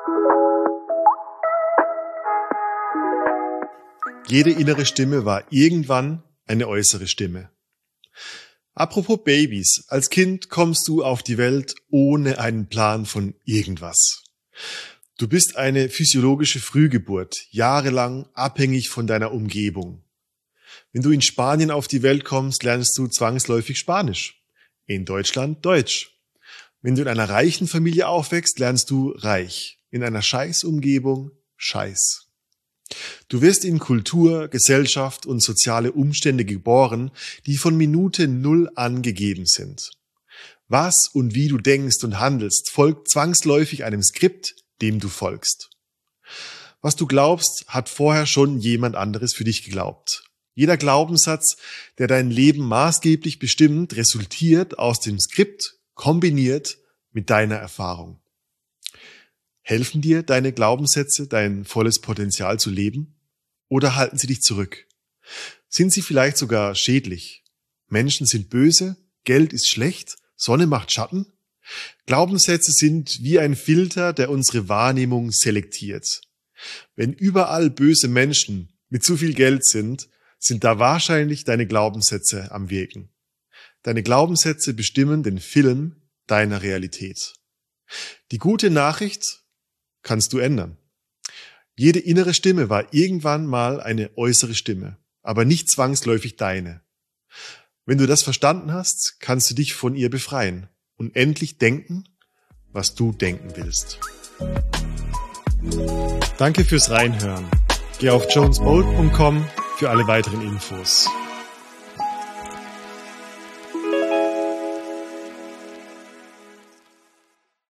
Jede innere Stimme war irgendwann eine äußere Stimme. Apropos Babys, als Kind kommst du auf die Welt ohne einen Plan von irgendwas. Du bist eine physiologische Frühgeburt, jahrelang abhängig von deiner Umgebung. Wenn du in Spanien auf die Welt kommst, lernst du zwangsläufig Spanisch. In Deutschland Deutsch. Wenn du in einer reichen Familie aufwächst, lernst du reich. In einer Scheißumgebung Scheiß. Du wirst in Kultur, Gesellschaft und soziale Umstände geboren, die von Minute 0 an gegeben sind. Was und wie du denkst und handelst, folgt zwangsläufig einem Skript, dem du folgst. Was du glaubst, hat vorher schon jemand anderes für dich geglaubt. Jeder Glaubenssatz, der dein Leben maßgeblich bestimmt, resultiert aus dem Skript, kombiniert mit deiner Erfahrung. Helfen dir deine Glaubenssätze, dein volles Potenzial zu leben? Oder halten sie dich zurück? Sind sie vielleicht sogar schädlich? Menschen sind böse, Geld ist schlecht, Sonne macht Schatten? Glaubenssätze sind wie ein Filter, der unsere Wahrnehmung selektiert. Wenn überall böse Menschen mit zu viel Geld sind, sind da wahrscheinlich deine Glaubenssätze am Wirken. Deine Glaubenssätze bestimmen den Film deiner Realität. Die gute Nachricht kannst du ändern. Jede innere Stimme war irgendwann mal eine äußere Stimme, aber nicht zwangsläufig deine. Wenn du das verstanden hast, kannst du dich von ihr befreien und endlich denken, was du denken willst. Danke fürs Reinhören. Geh auf jonesbold.com für alle weiteren Infos.